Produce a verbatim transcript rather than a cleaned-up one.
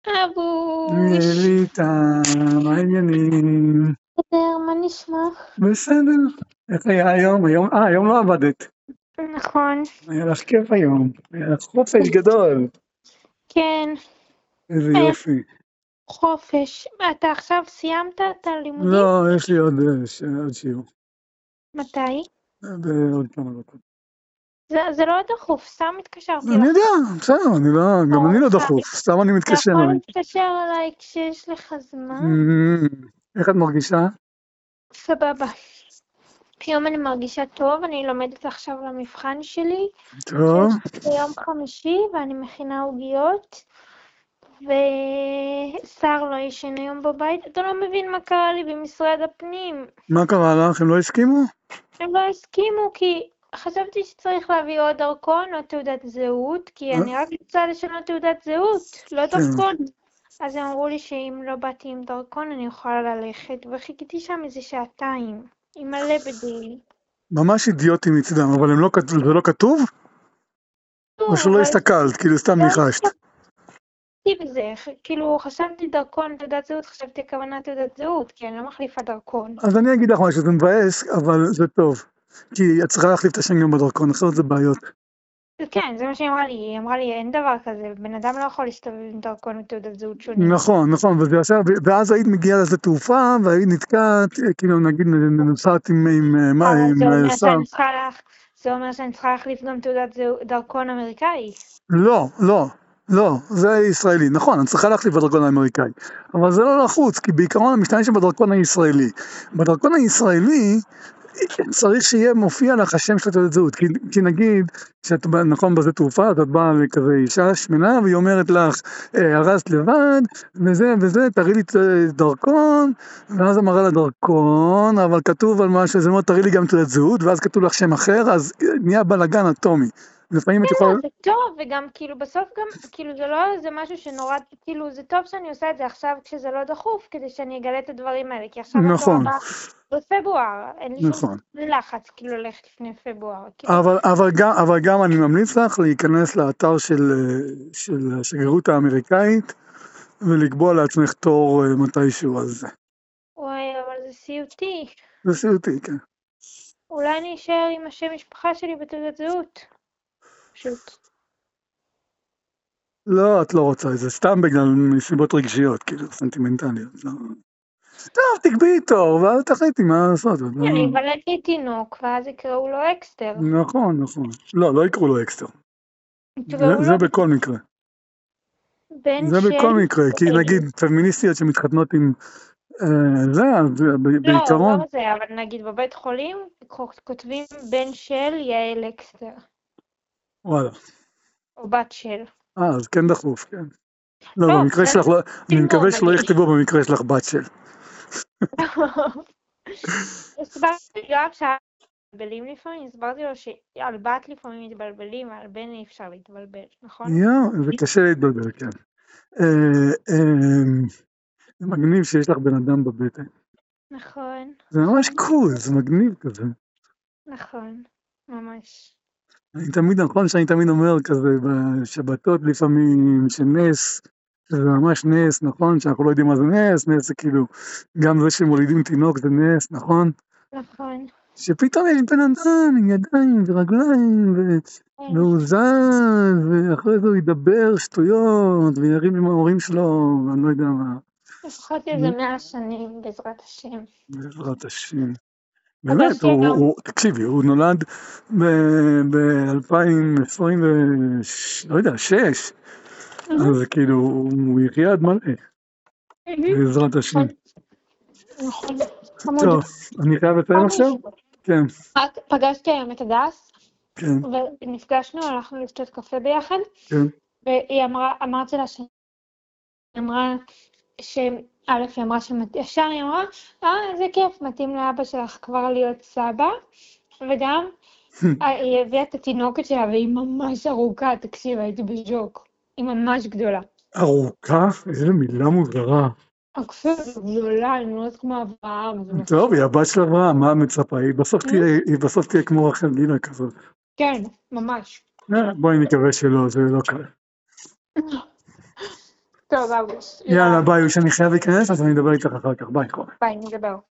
אבוש, אליטה, מה העניינים? בסדר, מה נשמע? בסדר. איך היה היום? היום, אה, היום לא עבדת. נכון, היה לך כיף היום. היה לך חופש גדול. כן, איזה היה יופי. חופש. אתה עכשיו סיימת את הלימודים? לא, יש לי עוד, אה, ש- עוד שיעור. מתי? אה, בעוד כמה דקות. זה, זה לא דחוף, סתם התקשרתי אני לך. יודע, בסדר, אני לא, גם אני לא ארוחה. דחוף, סתם אני אתה מתקשר יכול אליי. להתקשר אליי כשיש לך זמן? אמ, איך את מרגישה? סבבה. היום אני מרגישה טוב, אני לומדת עכשיו למבחן שלי, טוב, שיש ביום חמישי, ואני מכינה עוגיות, ושר לא ישן היום בבית. אתה לא מבין מה קרה לי במשרד הפנים. מה קרה לך? הם לא הסכימו? הם לא הסכימו כי חשבתי שצריך להביא עוד דרכון או תעודת זהות, כי אה, אני רק רוצה לשנות תעודת זהות, לא כן. דרכון. אז הם אמרו לי שאם לא באתי עם דרכון אני יכולה ללכת, וחיכיתי שם איזה שעתיים, עם מלא בדייל. ממש אידיוטים מצדם, אבל הם לא, כת- זה לא כתוב? או שלא אבל הסתכלת, כאילו סתם לא ניחשת. הסתכלתי בזה, כאילו חשבתי דרכון, תעודת זהות, חשבתי הכוונה תעודת זהות, כי אני לא מחליפה דרכון. אז אני אגיד לך משהו, זה מבאס, אבל זה טוב. כי את צריכה להחליף את השם גם בדרכון, אחרת זה בעיות. כן, זה מה שהיא אמרה לי, היא אמרה לי אין דבר כזה, בן אדם לא יכול להסתובב עם דרכון ותעודת זהות שונים. נכון, נכון, וזה ישר, ואז היית מגיעה לשדה תעופה, והיית נתקעת, כאילו נגיד נוסעת עם, עם, עם, מה, אבל זה עם אומר שר. שאני צריכה להח... זה אומר שאני צריכה להחליף גם תעודת זהו... דרכון אמריקאי. לא, לא, לא, זה ישראלי, נכון, אני צריכה להחליף בדרכון האמריקאי, אבל זה לא לחוץ, כי בעיקרון המשתמש בדרכון הישראלי. בדרכון הישראלי, צריך שיהיה מופיע לך השם של תעודת זהות, כי, כי נגיד, שאת באה, נכון, בזה תעופה, את באה לכזה אישה שמנה, והיא אומרת לך, אה, הרסת לבד, וזה וזה, תראי לי דרכון, ואז אמרה לה דרכון, אבל כתוב על משהו, זה אומר, תראי לי גם תעודת זהות, ואז כתוב לך שם אחר, אז נהיה בלגן אטומי. לפעמים את יכולה... לא, זה טוב, וגם כאילו בסוף גם, כאילו זה לא איזה משהו שנורא, כאילו זה טוב שאני עושה את זה עכשיו כשזה לא דחוף, כדי שאני אגלה את הדברים האלה, כי עכשיו התור נכון, הבא בפברואר, אין לי שום נכון. לחץ כאילו ללכת לפני פברואר, כאילו. אבל, אבל, גם, אבל גם אני ממליץ לך להיכנס לאתר של, של השגרירות האמריקאית, ולקבוע לעצמך תור אה, מתישהו על זה. וואי, אבל זה סיוטי. זה סיוטי, כן. אולי אני אשאר עם השם משפחה שלי בתעודת זהות. פשוט. לא, את לא רוצה את זה, סתם בגלל מסיבות רגשיות, כאילו, סנטימנטליות. לא. טוב, תקביעי תור, ואז תחליטי מה לעשות. לא... אני אוולדתי תינוק, ואז יקראו לו אקסטר. נכון, נכון. לא, לא יקראו לו אקסטר. זה, יקראו זה לו בכל מקרה. בן זה של... בכל מקרה, כי נגיד פמיניסטיות שמתחתנות עם אה, זה, אז ב- לא, בעיקרון... לא זה, אבל נגיד בבית חולים כותבים בן של יעל אקסטר. וואלה. או בת של. אה, אז כן דחוף, כן. לא, לא, במקרה בסדר. שלך, לא, אני מקווה שלא נורמלי. יכתבו במקרה שלך בת של. הסברתי גם שהתבלבלים לפעמים, הסברתי לו שעל בת לפעמים מתבלבלים, על בן אי אפשר להתבלבל, נכון? יו, זה קשה להתבלבל, כן. אה, אה, זה מגניב שיש לך בן אדם בבטן. נכון. זה ממש קול, זה מגניב כזה. נכון, ממש. אני תמיד, נכון שאני תמיד אומר כזה בשבתות לפעמים, שנס, שזה ממש נס, נכון? שאנחנו לא יודעים מה זה נס, נס זה כאילו, גם זה שמולידים תינוק זה נס, נכון? נכון. שפתאום יש בן אדם עם ידיים ורגליים, ו... והוא זז, ואחרי זה הוא ידבר שטויות, ויריב עם ההורים שלו, ואני לא יודע מה. לפחות איזה מאה שנים, בעזרת השם. בעזרת השם. אבל באמת, הוא, שהיום, הוא, תקשיבי, הוא נולד ב-אלפיים עשרים, לא יודע, שש, אז כאילו, הוא יחיה עד מלא, בעזרת השם. נכון, חמוד. טוב, אני חייב לציין עכשיו? כן, רק פגשתי היום את הדס, כן, ונפגשנו, הלכנו לשתות קפה ביחד, כן. והיא אמרה, אמרתי לה שהיא אמרה, שא' היא אמרה שישר היא אמרה, אה, איזה כיף, מתאים לאבא שלך כבר להיות סבא, וגם היא הביאה את התינוקת שלה, והיא ממש ארוכה, תקשיב, הייתי בשוק, היא ממש גדולה. ארוכה? איזה מילה מוזרה. הכפר גדולה, היא נראית כמו אברהם. טוב, היא הבת של אברהם, מה מצפה? היא בסוף תהיה, היא בסוף תהיה כמו רחל גינה כזאת. כן, ממש. בואי נקווה שלא, זה לא קל. טוב, אוגוסט. יאללה, ביי, שאני חייב להיכנס, אז אני אדבר איתך אחר כך, ביי. ביי, נדבר.